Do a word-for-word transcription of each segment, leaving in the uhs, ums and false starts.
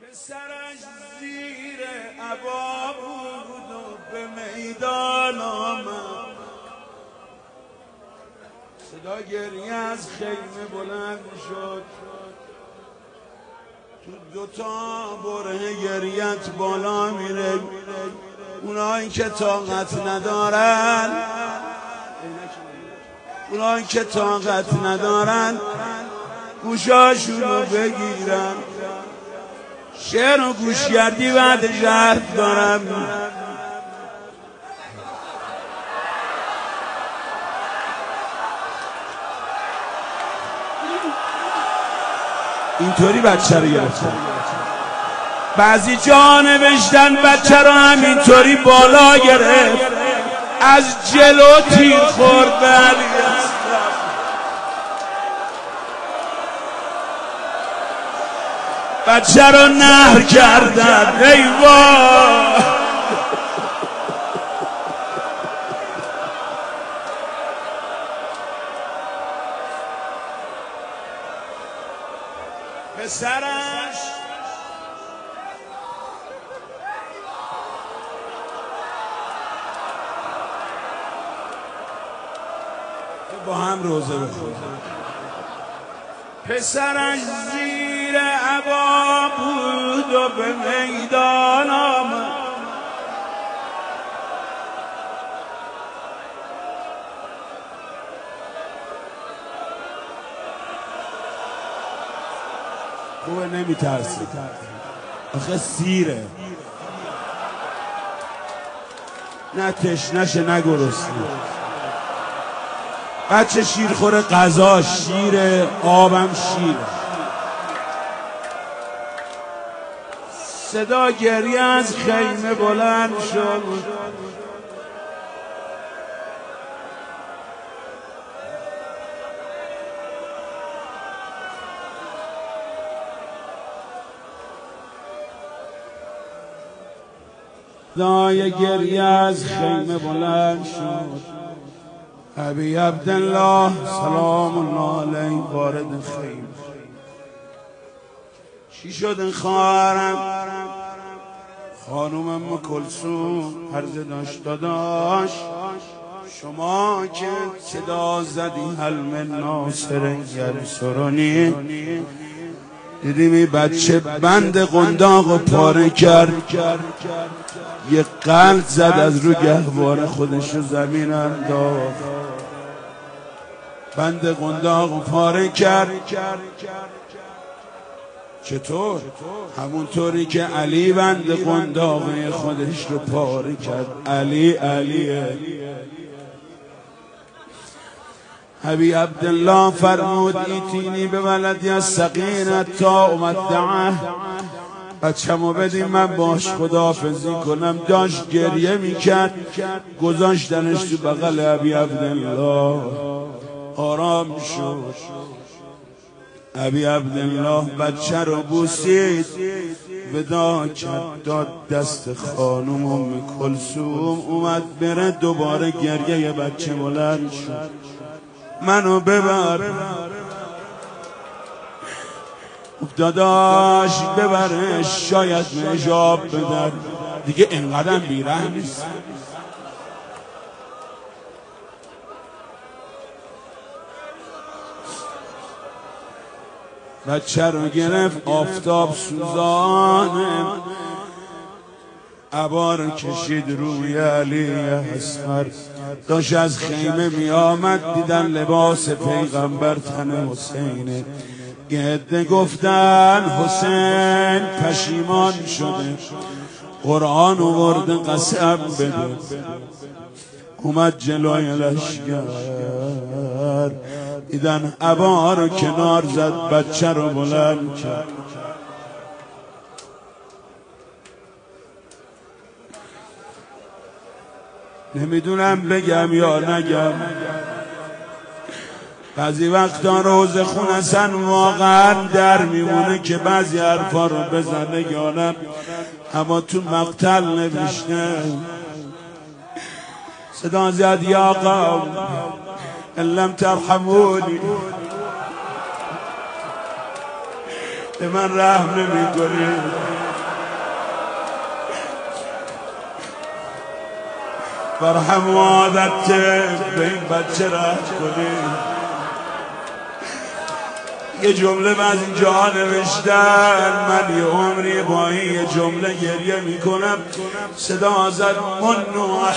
پسرش زیر عبا بود و به میدان آمد. صدا گریه از خیمه بلند شد. تو دوتا بره گریت بالا میره. اونایی که طاقت ندارن اونایی که طاقت ندارن گوشاشونو بگیرن. شعر و گوش کردی بعد حرف دارم. اینطوری بچه رو گرفتن. بعضی جا نوشتن بچه رو همینطوری بالا گرفت. از جلو تیر خورد به علی اصغر. بچه رو نهر کردن. ای وای پسرش با هم روزه بخون. پسرش زیر عبا بود و به میدان آمد. خوبه نمی ترسی. آخه سیره، نه تشنشه نه گرسنه. بچه شیر خوره غذا شیره، آبم شیره. صدا گریه از خیمه بلند شد. صدای گریه از خیمه بلند شد. ابی عبدالله سلام الله علیه وارد خیمه. چی شد خواهرم؟ خانوم ام کلثوم عرض داشت داداش شما که صدا زدی هل من ناصر ینصرنی، دیدیم این بچه بند قنداق و پاره کرد. یه قلب زد از رو گهواره خودش رو زمین انداخت. بند قنداق و پاره کرد. چطور؟ همونطوری که علی بند قنداق خودش رو پاره کرد. علی علیه. ابی عبدالله فرمود ایتینی به ولدی از سقینت تا امدعه. بچه‌مو بدیم من باش خداحافظی کنم. داشت گریه میکرد. گذاشتنش تو بغل ابی عبدالله. آرام شد. ابی عبدالله بچه رو بوسید، ودا کرد، داد دست خانم ام کلثوم. اومد بره دوباره گریه بچه بلند شد. منو ببر داداش، ببرش شاید نجاب بدن. دیگه اینقدر بیرحم نیست. بچه رو گرفت آفتاب سوزانه. عبا رو کشید روی علی اصغر. داشت از خیمه می آمد. دیدن لباس پیغمبر تن حسینه. یه عده گفتن حسین پشیمان شده، قرآن آورده قسم بده. اومد جلوی لشکر. دیدن عبا رو کنار زد. بچه رو بلند کرد. نمیدونم بگم یا نگم. بعضی وقتا روز خون اصلا واقعا در میمونه که بعضی حرفا رو بزنه یا نه. اما تو مقتل نوشته صدا زیاد یا قوم ان لم ترحمونی به من رحم نمی کنی. بر هم عادت به این بچه رحم کنی. یه جمله بعد اینجا نوشتن، من یه عمری با این یه جمله گریه میکنم. صدا زد من نوح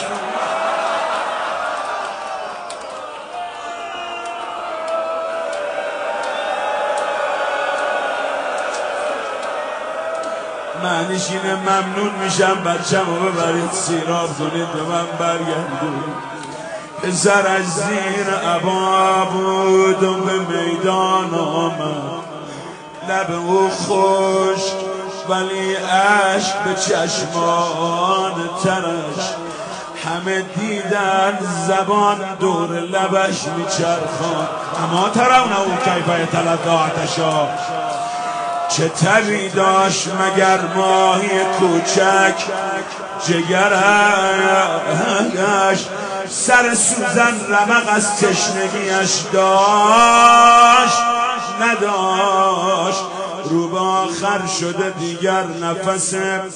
معنیش اینه ممنون میشم بچم رو ببرید سیراب کنید به من برگردون. پسرش زیر عبا بود و به میدان آمد، لب او خشک ولی عشق به چشمان ترش. همه دیدن زبان دور لبش میچرخان. اما ترونه او کیفه یتلظی عطشا. چه تبی داشت مگر ماهی کوچک، جگرش سر سوزن رمق از تشنگیش داشت نداشت. رو به آخر شده دیگر نفس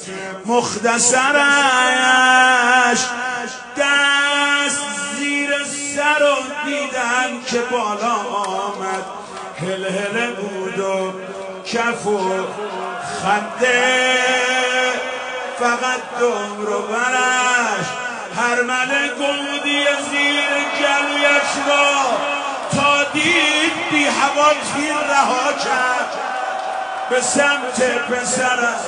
مختصرش. دست زیر سر و دیدن که بالا آمد، هل هل بود و کف و خنده، فقط دم رو برش هر مله گودی زیر گلویش را تا دید بی هوا تیر رها کرد به سمت پسرش.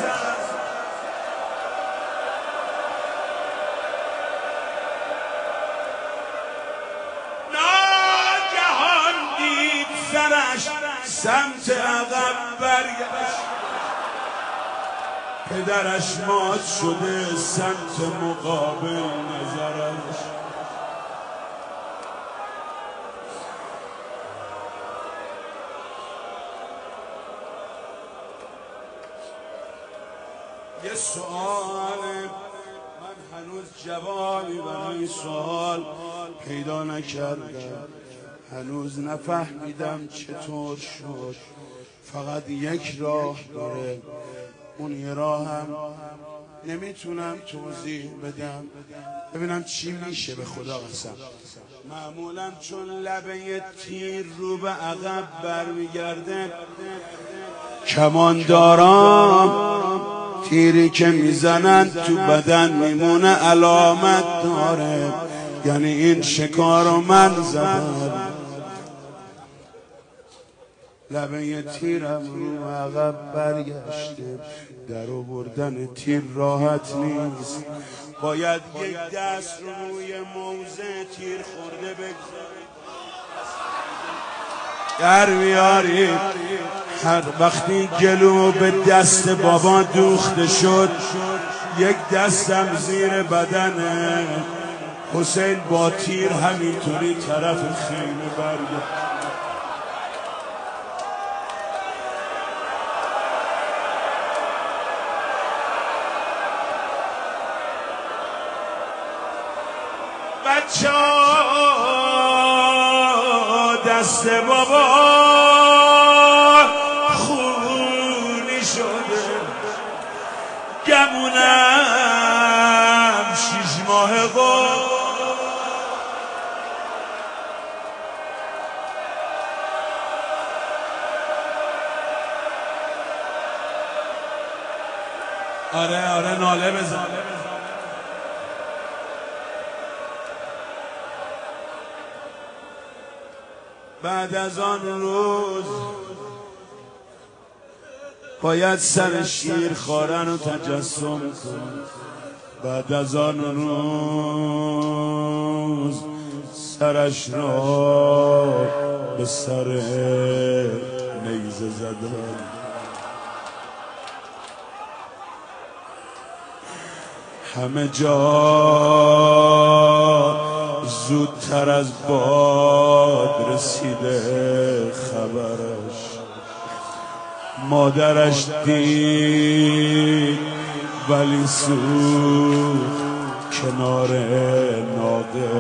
ناگهان دید سرش سمت عقب برگشت. پدرش مات شده سمت مقابل نظرش. یه سؤاله، من هنوز جوابی برای این سوال پیدا نکردم. هنوز نفهمیدم چطور شد. فقط یک راه داره، اون یه راه هم نمیتونم توضیح بدم. ببینم چی میشه. به خدا قسم معمولا چون لبه تیر رو به عقب برمیگرده، کمانداران تیری که میزنن تو بدن میمونه علامت داره، یعنی این شکار رو من زدم. لبه تیرم رو عقب برگشته، در آوردن تیر راحت نیست. باید یک دست روی موزه تیر خورده بگذارید در بیارید. هر وقتی گلو به دست بابا دوخته شد، یک دستم زیر بدنه. حسین با تیر همینطوری طرف خیمه برگشت. بچه دست بابا خونی شده، گمونم شیش ماه با آره آره ناله بزن. بعد از آن روز باید سر شیر خارن رو تجسم کن. بعد از آن روز سرش را به سر نیزه زدن. همه جا زودتر از باد رسیده خبرش. مادرش دید ولی سوخت کنار ناقه.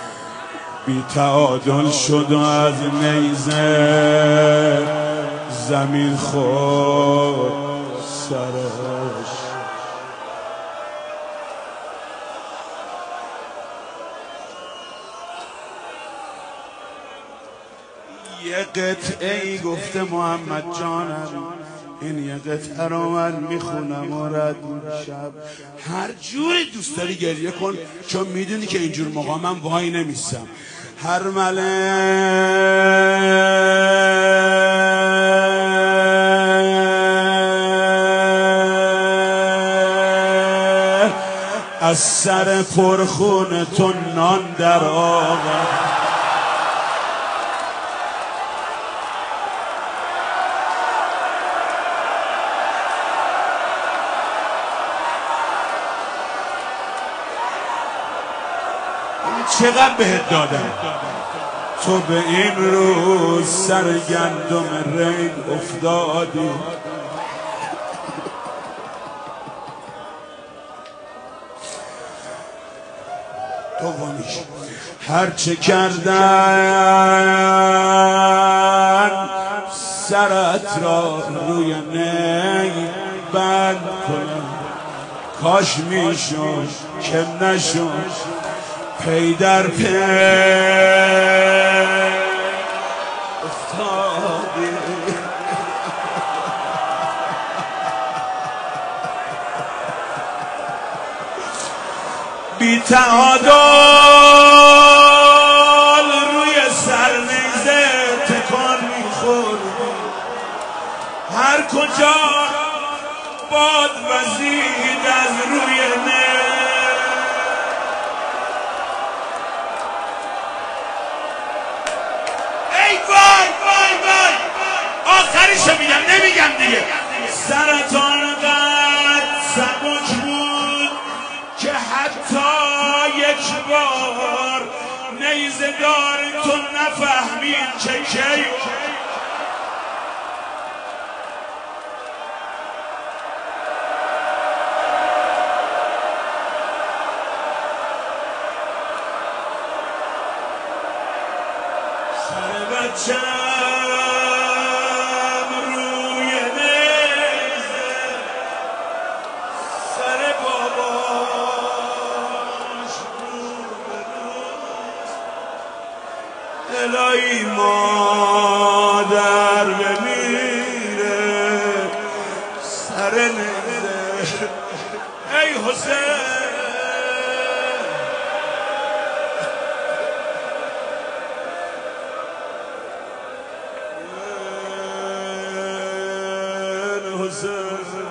بی تعادل شد و از نیزه زمین خورد سرش. یه قطعه ای گفته محمد جانم، این یه قطعه رو من میخونم و رد شب هر جوری دوست داری گریه کن، چون میدونی که اینجور موقع من وای نمیستم. هر مله از سر پرخون تو نان در آورد. چقدر بهت دادم تو به این روز سر گندم رنگ افتادی. دومیش هرچه کردن سرت را روی نی بند کنم، کاش میشد که نشد پی در پی افتادی. بی تعادل روی سر نیزه تکان میخوردی، هر کجا باد وزید از روی نه. آخریشو میگم نمیگم دیگه. سرطان قد سبک بود که حتی یک بار نیزه دار تو نفهمید که کی. سر بچه الهی مادر بمیره سر نیزه. ای حسین حسین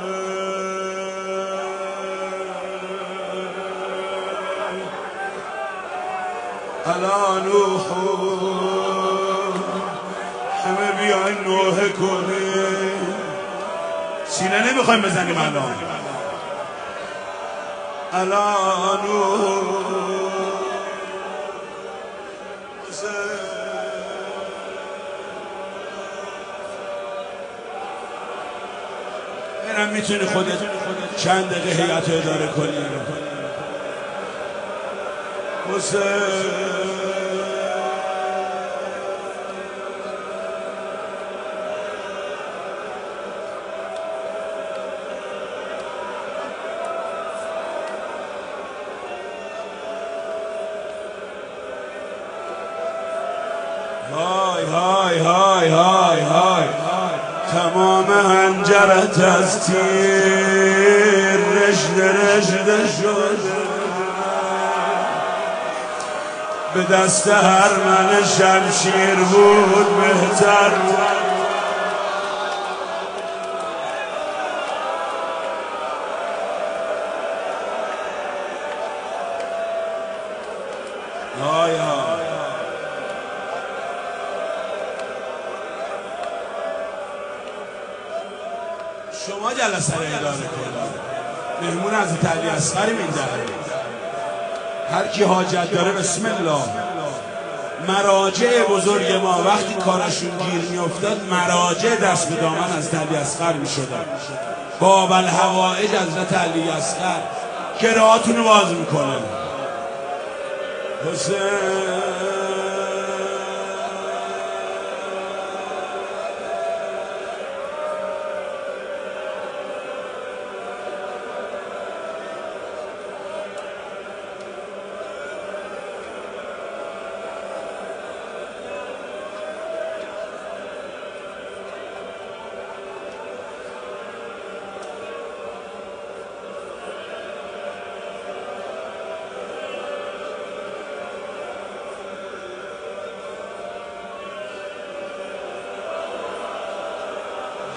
الان همه بیاین نوحه کنیم. سینه نمیخوایم بزنیم الان. الان اینم میتونی خودت چند دقیقه هیئت اداره کنی. حسین های های های های های تمام هنجرت از تیر رشد رشد شد، به دست هر من شمشیر بود بهتر. های های شما جلسه رو اداره کنید. مهمون حضرت علی اصغری می‌داره. هر کی حاجت داره بسم الله. مراجع بزرگ ما وقتی کارشون گیر میافتاد مراجع دست به دامن از علی اصغر میشدن. باب الحوائج حضرت علی اصغر که راهاتون رو باز میکنه. حسین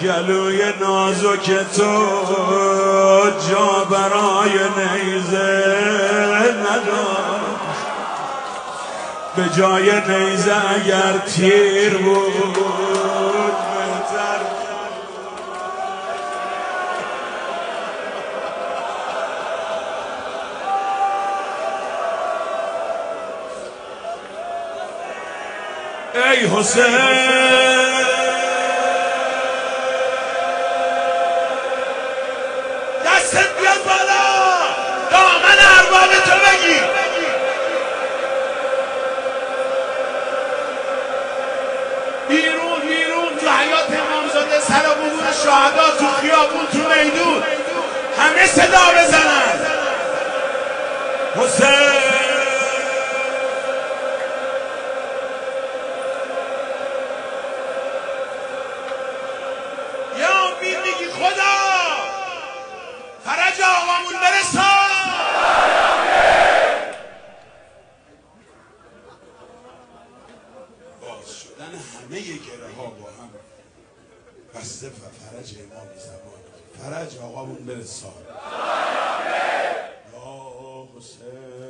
گلوی نازک تو جا برای نیزه نداشت، به جای نیزه اگر تیر بود بهتر. ای حسین دستت بیاد بالا، دامن ارباب تو بگیر. بیرون بیرون تو حیات امامزاده، سر قبور شهدا، تو خیابون، تو میدون، همه صدا بزنن حسین. میگی خدا فرج آقامون برسان. باز شدن همه گره ها با هم بسته و فرج امام زمان، فرج آقامون برسان. یا حسین